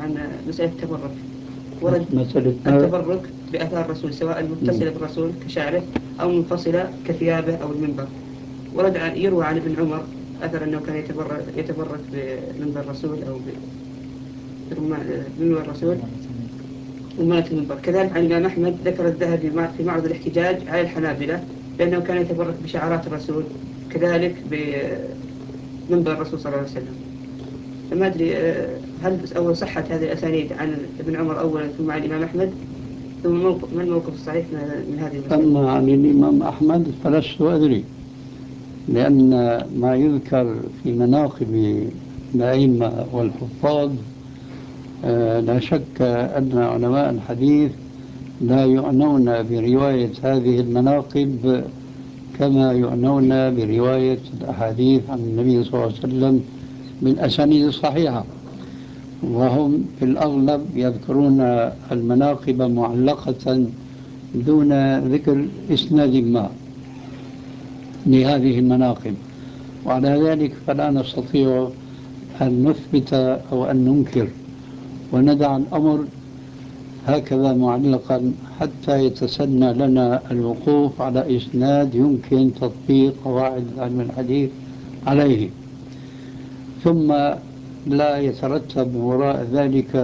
عن مسألة التبرك. ورد مسألة التبرك بآثار الرسول سواء متصلة بالرسول كشعره أو منفصلة كثيابه أو المنبر. ورد يروى عن ابن عمر أثر أنه كان يتبرك بمنبر الرسول أو بمنبر الرسول ومالة المنبر. كذلك عن الإمام أحمد ذكر الذهبي في معرض الاحتجاج على الحنابلة بأنه كان يتبرك بشعارات الرسول كذلك بمنبر الرسول صلى الله عليه وسلم. فما أدري هل أول صحة هذه الأسانيد عن ابن عمر أولا ثم عن الإمام أحمد، ثم ما الموقف الصحيح من هذه المسألة؟ أما عن الإمام أحمد فلست أدري، لأن ما يذكر في مناقب الأئمة والحفاظ لا شك أن علماء الحديث لا يعنون برواية هذه المناقب كما يعنون برواية الأحاديث عن النبي صلى الله عليه وسلم بالأسانيد الصحيحة، وهم في الأغلب يذكرون المناقب معلقة دون ذكر إسناد ما لهذه المناقب. وعلى ذلك فلا نستطيع أن نثبت أو أن ننكر وندع الأمر هكذا معلقا حتى يتسنى لنا الوقوف على إسناد يمكن تطبيق قواعد علم الحديث عليه. ثم لا يترتب وراء ذلك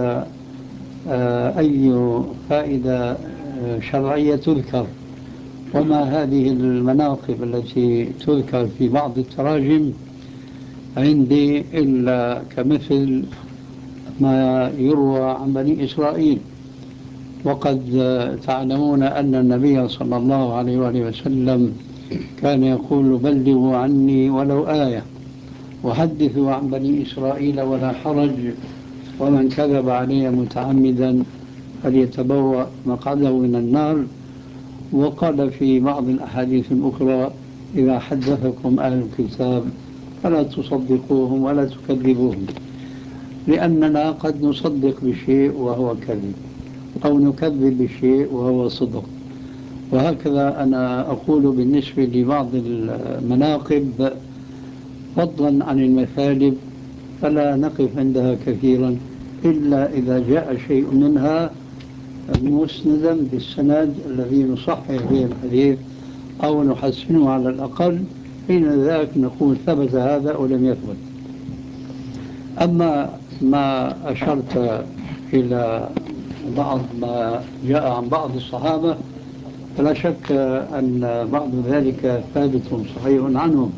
أي فائدة شرعية تذكر. وما هذه المناقب التي تذكر في بعض التراجم عندي إلا كمثل ما يروى عن بني إسرائيل. وقد تعلمون أن النبي صلى الله عليه وآله وسلم كان يقول بلغوا عني ولو آية وحدثوا عن بني إسرائيل ولا حرج، ومن كذب علي متعمدا فليتبوأ مقعده من النار. وقال في بعض الأحاديث الأخرى إذا حدثكم أهل الكتاب فلا تصدقوهم ولا تكذبوهم، لأننا قد نصدق بشيء وهو كذب أو نكذب بشيء وهو صدق. وهكذا أنا أقول بالنسبة لبعض المناقب فضلا عن المثالب فلا نقف عندها كثيرا إلا إذا جاء شيء منها مسندا بالسند الذي نصحح به الحديث أو نحسنه على الأقل، حين ذاك نقول ثبت هذا ولم يثبت. أما ما أشرت إلى بعض ما جاء عن بعض الصحابة فلا شك أن بعض ذلك ثابت صحيح عنهم.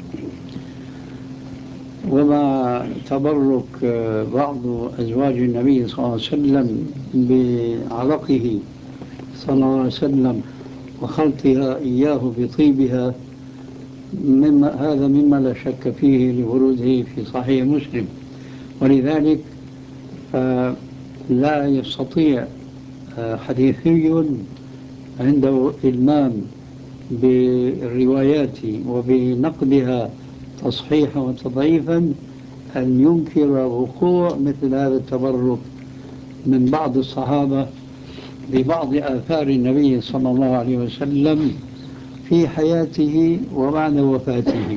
وما تبرك بعض أزواج النبي صلى الله عليه وسلم بعرقه صلى الله عليه وسلم وخلطها إياه بطيبها هذا مما لا شك فيه لوروده في صحيح مسلم. ولذلك لا يستطيع حديثي عنده إلمام بالروايات وبنقدها تصحيحا وتضعيفا أن ينكر وقوع مثل هذا التبرك من بعض الصحابة ببعض آثار النبي صلى الله عليه وسلم في حياته وبعد وفاته.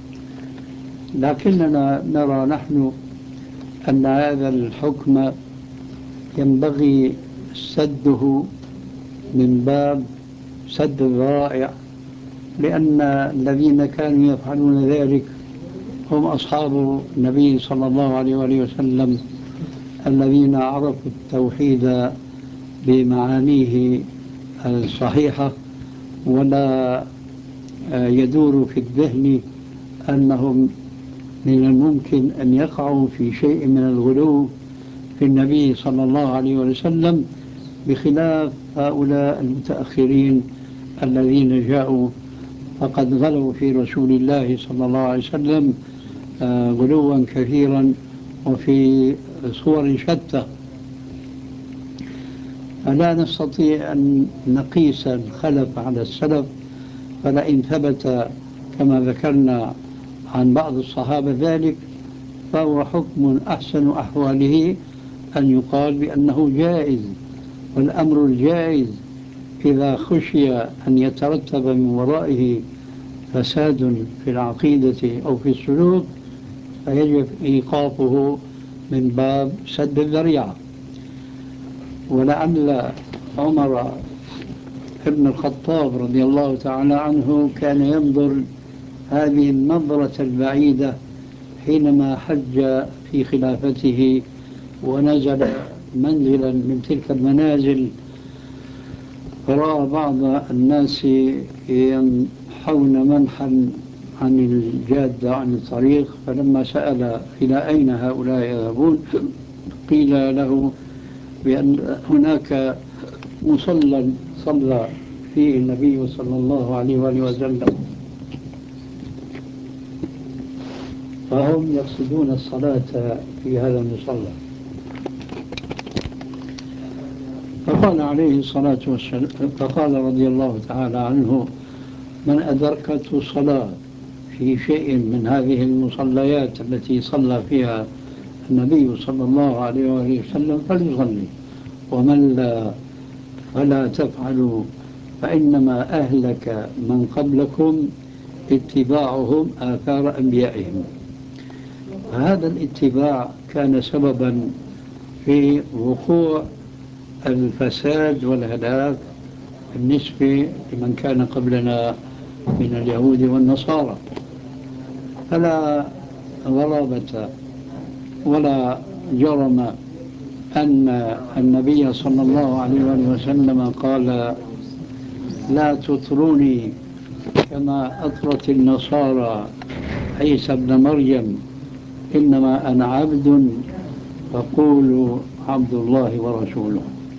لكننا نرى نحن أن هذا الحكم ينبغي سده من باب سد الذرائع، لأن الذين كانوا يفعلون ذلك هم أصحاب النبي صلى الله عليه وآله وسلم الذين عرفوا التوحيد بمعانيه الصحيحة، ولا يدور في الذهن أنهم من الممكن أن يقعوا في شيء من الغلو في النبي صلى الله عليه وسلم، بخلاف هؤلاء المتأخرين الذين جاءوا فقد غلوا في رسول الله صلى الله عليه وسلم غلوا كثيرا وفي صور شتى. فلا نستطيع أن نقيس الخلف على السلف، فلئن ثبت كما ذكرنا عن بعض الصحابة ذلك فهو حكم أحسن أحواله أن يقال بأنه جائز. والأمر الجائز إذا خشي أن يترتب من ورائه فساد في العقيدة أو في السلوك فيجب إيقافه من باب سد الذريعة. ولعل عمر ابن الخطاب رضي الله تعالى عنه كان ينظر هذه النظرة البعيدة حينما حج في خلافته ونزل منزلا من تلك المنازل، فرأى بعض الناس ينحون منحا عن الجادة عن الطريق، فلما سأل إلى أين هؤلاء يذهبون قيل له بأن هناك مصلى صلى فيه النبي صلى الله عليه وآله وسلم، فهم يقصدون الصلاة في هذا المصلى. فقال عليه الصلاة والسلام، فقال رضي الله تعالى عنه: من أدركته الصلاة في شيء من هذه المصليات التي صلى فيها النبي صلى الله عليه وآله وسلم فليصلي، ومن لا فلا تفعلوا، فإنما أهلك من قبلكم اتباعهم آثار أنبيائهم. هذا الاتباع كان سببا في وقوع الفساد والهلاك بالنسبة لمن كان قبلنا من اليهود والنصارى. فلا غرابة ولا جرم أن النبي صلى الله عليه وسلم قال: لا تطروني كما أطرت النصارى عيسى ابن مريم، إنما أنا عبد فقولوا عبد الله ورسوله.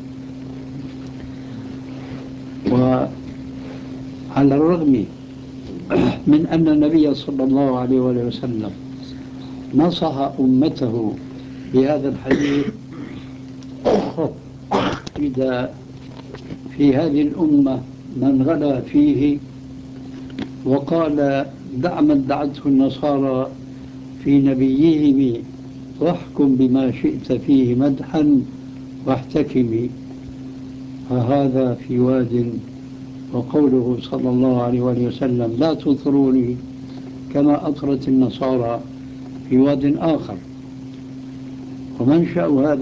وعلى الرغم من أن النبي صلى الله عليه وسلم نصح أمته بهذا الحديث، إذا في هذه الأمة من غلا فيه وقال: دع من دعته النصارى في نبيهم واحكم بما شئت فيه مدحا واحتكمي، فهذا في واد. وقوله صلى الله عليه وسلم: لا تطروني كما أطرت النصارى، في واد آخر. ومنشأ هذا